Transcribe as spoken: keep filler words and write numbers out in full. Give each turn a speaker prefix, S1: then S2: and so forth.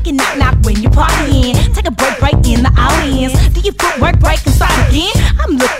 S1: can knock knock when you partying. Take a break, break in the audience. Do your footwork break inside again? I'm looking